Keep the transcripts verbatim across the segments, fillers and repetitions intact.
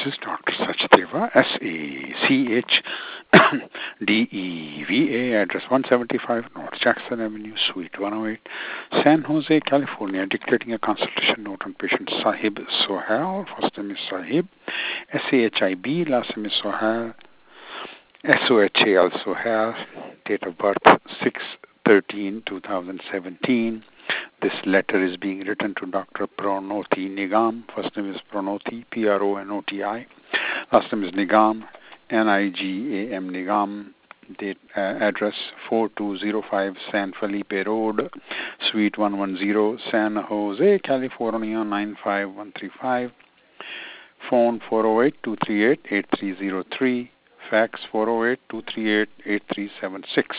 is Doctor Sachdeva, S A C H D E V A, address one seventy-five North Jackson Avenue, Suite one oh eight, San Jose, California, dictating a consultation note on patient Sahib Sohail. First name is Sahib, S A H I B, last name is Sohail, S O H A L Sohail, date of birth six thirteen two thousand seventeen. This letter is being written to Doctor Pranoti Nigam. First name is Pranoti, P R O N O T I. Last name is Nigam, N I G A M Nigam. Date, uh, address four two zero five San Felipe Road, Suite one ten, San Jose, California nine five one three five. Phone four oh eight two three eight eight three zero three. Fax four oh eight two three eight eight three seven six.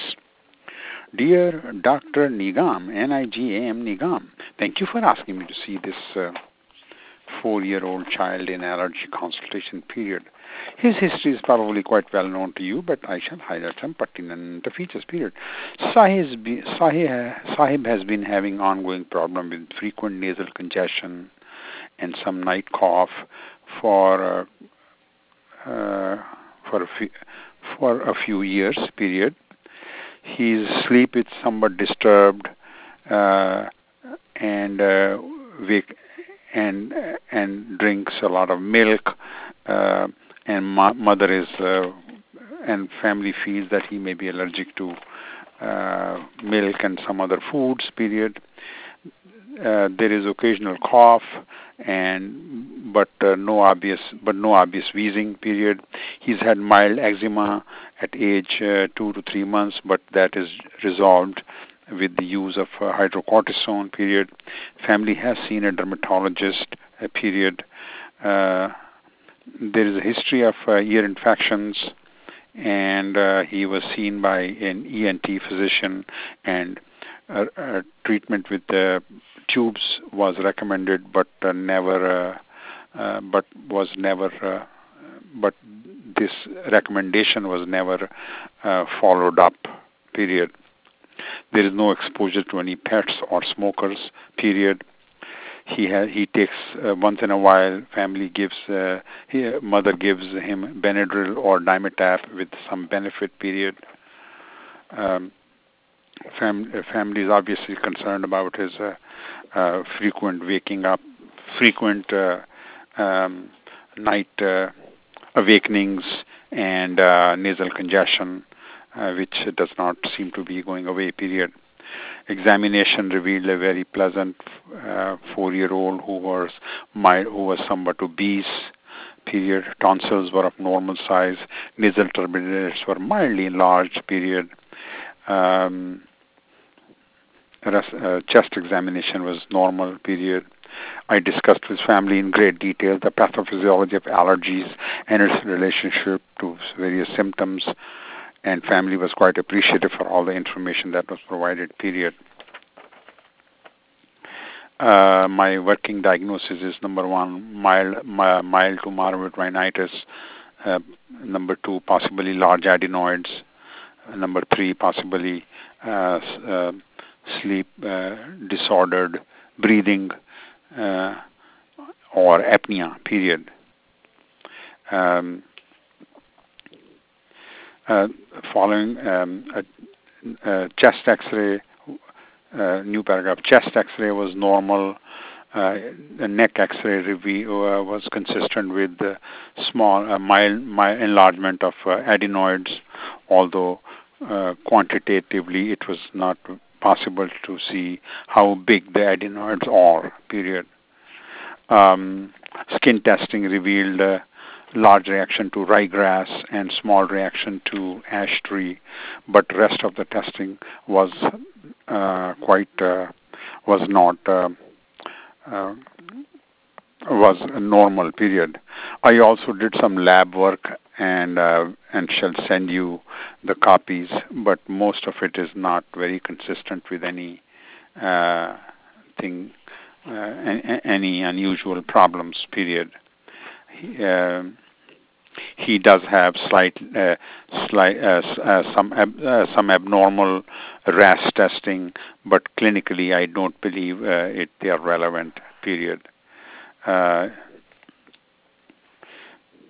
Dear Doctor Nigam, N I G A M Nigam, thank you for asking me to see this uh, four-year-old child in allergy consultation period. His history is probably quite well known to you, but I shall highlight some pertinent features. Period. Sahib, Sahib has been having ongoing problem with frequent nasal congestion and some night cough for uh, uh, for a few, for a few years. Period. His sleep is somewhat disturbed, uh, and uh, wake and and drinks a lot of milk. Uh, and mo- mother is uh, and family feels that he may be allergic to uh, milk and some other foods. Period. Uh, there is occasional cough, and but uh, no obvious but no obvious wheezing. Period. He's had mild eczema at age uh, two to three months, but that is resolved with the use of uh, hydrocortisone. Period. Family has seen a dermatologist. Uh, period. Uh, there is a history of uh, ear infections, and uh, he was seen by an E N T physician, and uh, uh, treatment with uh, tubes was recommended, but uh, never, uh, uh, but was never, uh, but this recommendation was never uh, followed up. Period. There is no exposure to any pets or smokers. Period. He ha- he takes uh, once in a while. Family gives, uh, he, mother gives him Benadryl or Dimetapp with some benefit. Period. Um, fam- family is obviously concerned about his uh, uh, frequent waking up, frequent uh, um, night uh, awakenings, and uh, nasal congestion, uh, which does not seem to be going away. Period. Examination revealed a very pleasant uh, four-year-old who was mild, who was somewhat obese. Period. Tonsils were of normal size. Nasal turbinates were mildly enlarged. Period. Um, uh, chest examination was normal. Period. I discussed with family in great detail the pathophysiology of allergies and its relationship to various symptoms, and family was quite appreciative for all the information that was provided. Period. Uh, my working diagnosis is number one, mild, mild to moderate rhinitis. Uh, number two, possibly large adenoids. Uh, number three, possibly uh, uh, sleep uh, disordered breathing uh, or apnea. Period. Um, uh, following um, a, a chest X-ray. Uh, new paragraph. Chest X-ray was normal. Uh, the neck X-ray review uh, was consistent with the small, uh, mild, mild enlargement of uh, adenoids, although uh, quantitatively it was not possible to see how big the adenoids are. Period. Um, skin testing revealed uh, large reaction to ryegrass and small reaction to ash tree, but rest of the testing was uh, quite uh, was not uh, uh, was normal. Period. I also did some lab work and uh, and shall send you the copies, but most of it is not very consistent with any uh, thing, uh, any unusual problems. Period. He, uh, He does have slight, uh, slight, uh, uh, some ab- uh, some abnormal R A S testing, but clinically, I don't believe uh, it they are relevant. Period. Uh,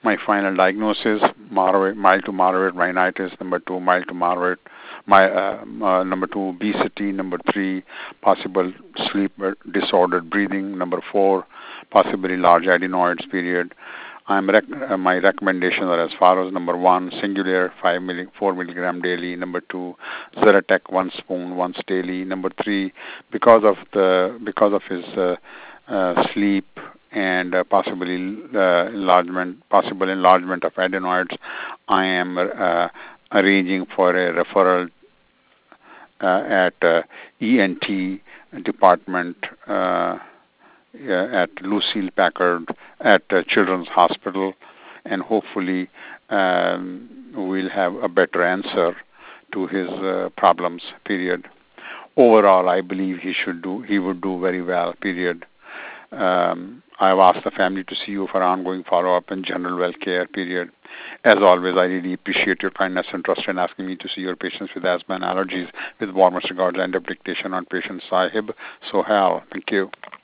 my final diagnosis: moderate, mild to moderate rhinitis. Number two, mild to moderate. My uh, uh, number two, obesity. Number three, possible sleep disordered breathing. Number four, possibly large adenoids. Period. I'm rec- uh, my recommendations are as follows. Number one, Singular five milli- four milligram daily. Number two, Zeratec one spoon once daily. Number three, because of the because of his uh, uh, sleep and uh, possibly uh, enlargement, possible enlargement of adenoids, I am uh, arranging for a referral uh, at uh, E N T department. Uh, Uh, at Lucille Packard at uh, Children's Hospital, and hopefully um, we'll have a better answer to his uh, problems. Period. Overall, I believe he should do. He would do very well. Period. Um, I've asked the family to see you for ongoing follow-up and general well care. Period. As always, I really appreciate your kindness and trust in asking me to see your patients with asthma and allergies. With warmest regards and dictation on patient Sahib Sohail. Thank you.